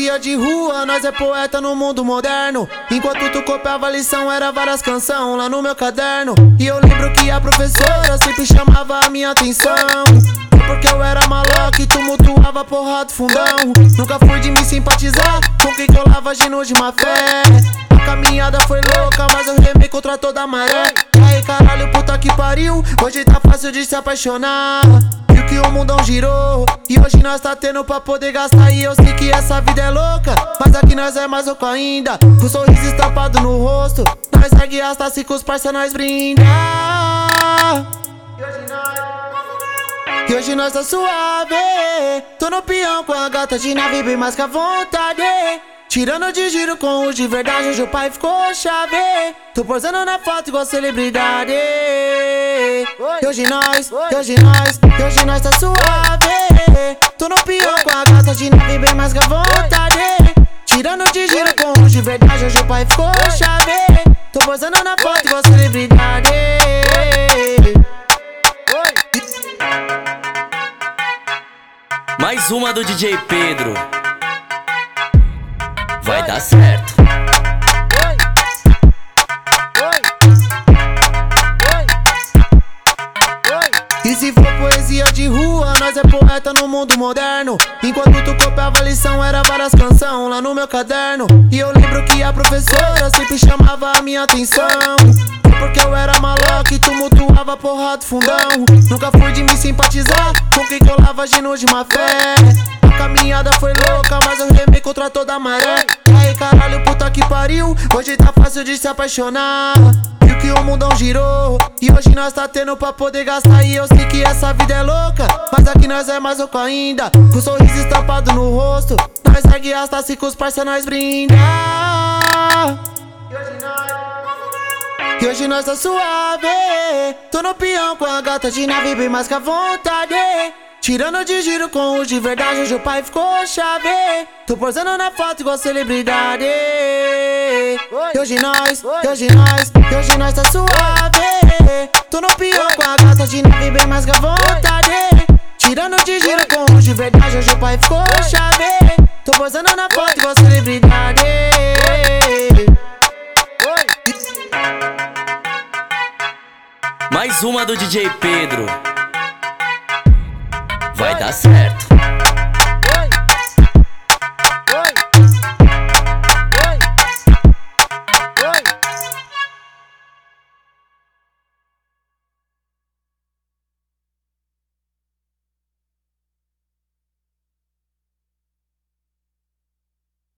poesia de rua, nós é poeta no mundo moderno. Enquanto tu copiava a lição, era várias canções lá no meu caderno. E eu lembro que a professora sempre chamava a minha atenção, porque eu era maloca e tumultuava porra do fundão. Nunca fui de me simpatizar com quem colava gino de má fé. A caminhada foi louca, mas eu remei contra toda a maré. Aí caralho, puta que pariu, hoje tá fácil de se apaixonar. Viu que o mundão girou e hoje nós tá tendo pra poder gastar. E eu sei que essa vida é louca, mas aqui nós é mais louco ainda. Com o sorriso estampado no rosto, nós segue as taças e com os parça nós brinda. E hoje nós tá suave, tô no peão com a gata de nave bem mais que a vontade. Tirando de giro com os de verdade, hoje o pai ficou chave. Tô posando na foto igual celebridade. E hoje nós tá suave. Tô no peão com a gata de nave bem mais que a vontade. Tirando de giro com os de verdade, hoje o pai ficou chave. Tô posando na foto igual celebridade. Mais uma do DJ Pedro. Vai dar certo. E se for poesia de rua, nós é poeta no mundo moderno. Enquanto tu copiava a lição, era várias canções lá no meu caderno. E eu lembro que a professora sempre chamava a minha atenção, porque eu era maloca e tumultuava porra do fundão. Nunca fui de me simpatizar com quem colava gino de má fé. A caminhada foi louca, mas eu remei contra toda a maré. Aí caralho, puta que pariu, hoje tá fácil de se apaixonar. Viu que o mundão girou e hoje nós tá tendo pra poder gastar. E eu sei que essa vida é louca, mas aqui nós é mais louco ainda. Com o sorriso estampado no rosto, nós segue as taças e com os parça nós brinda. E hoje nós tá suave, tô no peão com a gata de nave bem mais que a vontade. Tirando de giro com os de verdade, hoje o pai ficou chave. Tô posando na foto igual celebridade. E hoje nós tá suave. Tô no peão com a gata de nave bem mais que a vontade. Tirando de giro com os de verdade, hoje o pai ficou chave. Tô posando na foto igual celebridade. Mais uma do DJ Pedro. Vai dar certo.